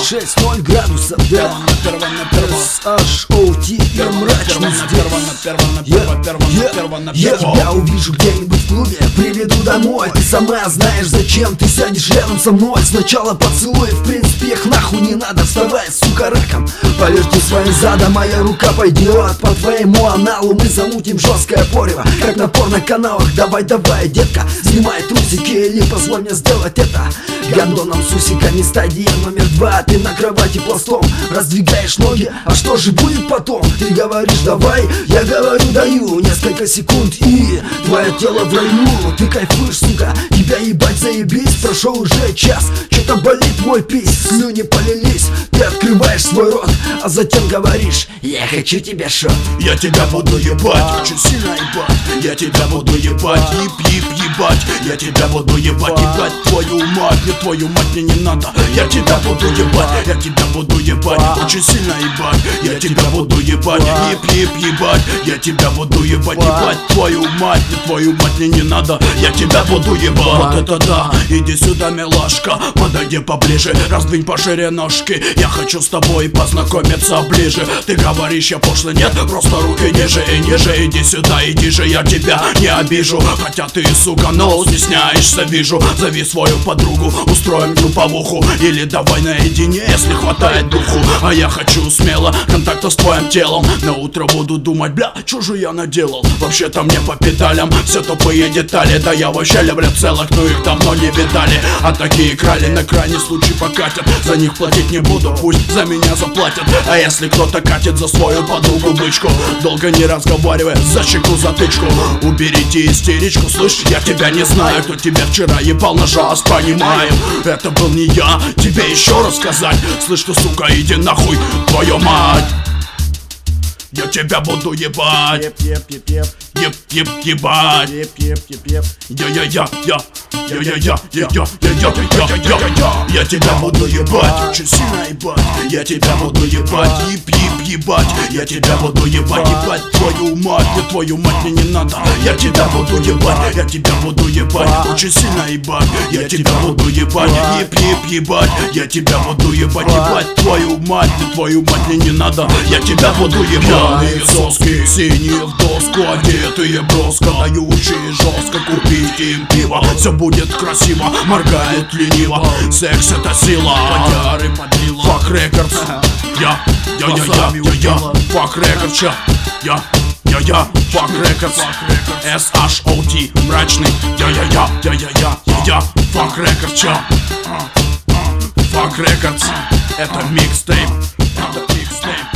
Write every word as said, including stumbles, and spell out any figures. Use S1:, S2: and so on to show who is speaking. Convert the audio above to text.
S1: шесть ноль градусов, да. эс аш о ти и мрачный здесь. Я тебя увижу где-нибудь в клубе, приведу домой. Ты сама знаешь, зачем ты сядешь рядом со мной. Сначала поцелуй, в принципе их нахуй не надо. Вставай, сука, раком, поверьте своим задом. Моя рука пойдет по твоему аналу. Мы замутим жесткое порево, как на порноканалах. Давай, давай, детка, снимай трусики или позволь мне сделать это. Гандоном с усиками, стадия номер два. Ты на кровати пластом раздвигаешь ноги. А что же будет потом? Ты говоришь давай, я говорю даю. Несколько секунд и твое тело в раю. Ты кайфуешь, сука, тебя ебать заебись. Прошел уже час, что-то болит мой пись. Слюни полились, ты открываешь свой рот, а затем говоришь: я хочу тебя шот.
S2: Я тебя буду ебать, очень сильно ебать. Я тебя буду ебать, еб-еб ебать. Я тебя буду ебать, ебать твою мать. Мне твою мать мне не надо. Я тебя буду ебать, я тебя буду ебать, очень сильно ебать. Я тебя буду ебать, еб-еб ебать. Я тебя буду ебать, ебать твою мать. Мне твою мать мне не надо. Я тебя буду ебать. Вот это да, иди сюда, милашка, подойди поближе, раздвинь пошире ножки. Я хочу с тобой познакомиться ближе. Ты говоришь, я пошлый, нет, просто руки ниже и ниже. Иди сюда, иди же, я тебя не обижу. Хотя ты, сука, но стесняешься, вижу. Зови свою подругу, устроим групповуху. Или давай наедине, если хватает духу. А я хочу смело контакта с твоим телом. На утро буду думать, бля, что же я наделал. Вообще-то мне по педалям все тупые детали. Да я вообще люблю целых, но их давно не видали. А такие крали на крайний случай покатят. За них платить не буду, пусть за меня заплатят. А если кто-то катит за свою подругу бычку, долго не разговаривая, за щеку затычку. Уберите истеричку, слышь, я тебя не знаю. Кто тебя вчера ебал на жаз, понимаю. Это был не я, тебе еще рассказать. Слышь ты, сука, иди нахуй, твою мать. Я тебя буду ебать.
S3: Еп, еп, еп, еп.
S2: Еп, еп, ебать.
S3: Еп, еп, еп, еп.
S2: Я, я, я, я. Я, я, я, я, я, я, я, я, я, я. Я тебя буду ебать, очень сильно ебать. Я тебя буду ебать, еб, еб, ебать. Я тебя буду ебать, ебать твою мать. Мне твою мать мне не надо. Я тебя буду ебать, я тебя буду ебать, очень сильно ебать. Я тебя буду ебать, еб, еб, ебать. Я тебя буду ебать, ебать твою мать. Мне твою мать мне не надо. Я тебя буду ебать. Пьяные соски, синие в доску, одетые броско, дающие жестко, купить им пиво. Все будет красиво, моргает лениво. Секс это сила, подяры подлила. Fuck Records, я, я, я, я, я, я. Fuck Records, я, я, я, я. Fuck Records, эс аш о ти, мрачный. Я, я, я, я, я, я, я, я. Fuck Records, я. Fuck Records, это микстейп, это микстейп.